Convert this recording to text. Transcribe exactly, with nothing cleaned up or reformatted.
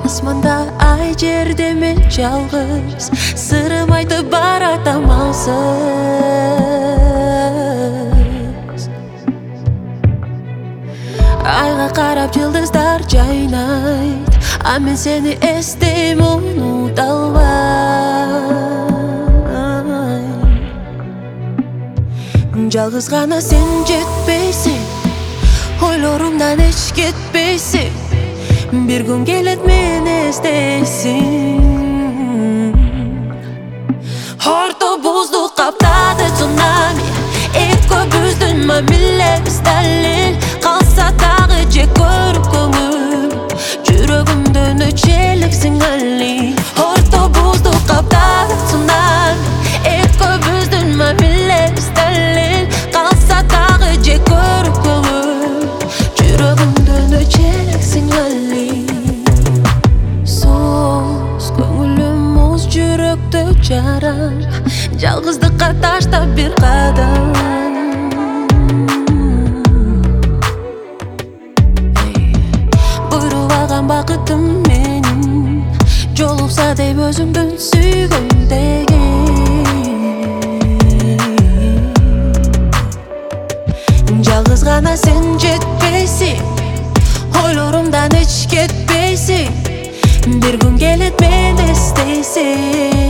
Asmanda ay жерде мен жалгыз, сырым айтып баратам алсыз. Айга карап жылдыздар жайнайт, а мен сени эстейм, унута албайм. Жалгыз гана сен жетпейсиң, ойлорумдан эч кетпейсиң. Bir gün келет мени эстейсиң. Орто буздук каптады цунами, экөө бүздүн мамилебиз далил. Калса дагы же көрүп көңүл, жүрөгүмдөн өчөлүксүң али. Орто буздук каптады цунами, экөө бүздүн мамилебиз далил. Калса дагы же көрүп көңүл, жүрөгүмдөн өчөлүксүң али. Жарам, жалгыздыкка таштап бир кадам. Буйруп алган бакытым менин, жолукса деп өзүмдүн сүйгөндөгү. Жалгыз гана сен жетпейсиң, ойлорумдан эч кетпейсиң. Bir gün келет мени эстейсиң.